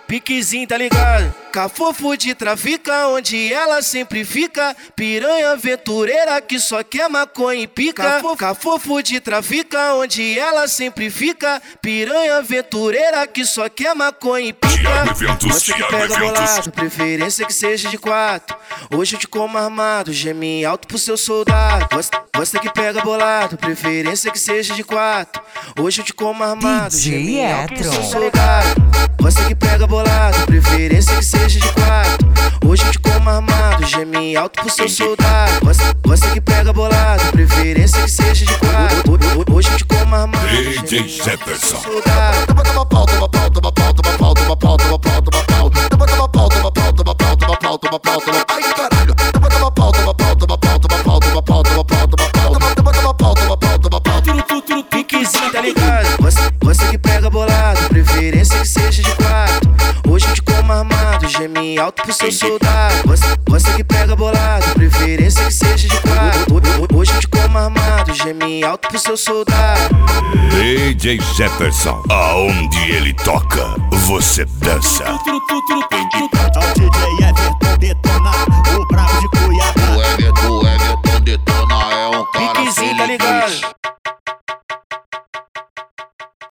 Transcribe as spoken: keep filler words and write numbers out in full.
piquezinho, tá ligado? Cafofo de trafica, onde ela sempre fica. Piranha aventureira que só quer maconha e pica. Cafofo, cafofo de trafica, onde ela sempre fica. Piranha aventureira que só quer maconha e pica. Você que pega bolado, preferência que seja de quatro. Hoje eu te como armado, geme alto pro seu soldado. Você, você que pega bolado, preferência que seja de quatro. Hoje eu te como armado, geme alto pro seu soldado. Você que pega bolado, preferência que seja de quatro. Hoje eu te como armado, geme alto pro seu soldado. Você, você que pega bolado, preferência que seja de quatro. Hoje eu te como armado, D J Jefferson. Toma pau, toma pau, toma pau, toma pau, toma pau, toma pau, toma pau. Toma pau, toma pau, toma pau, toma pau, toma pau, toma pau. Ai caralho. Toma pau, toma pau, toma pau, toma pau, toma pau, toma pau, toma pau. Toma pau, toma pau, toma pau. Turu, turu, turu, piquezinho, tá ligado? Você, você que pega bolado, preferência que seja de quatro. Hoje eu te como armado, geme alto pro seu soldado. Você, você que pega bolado, preferência que seja de quatro. Hoje eu te como armado, geme alto pro seu soldado. D J Jefferson, aonde ele toca, você dança. É o D J Everton detona, o brabo de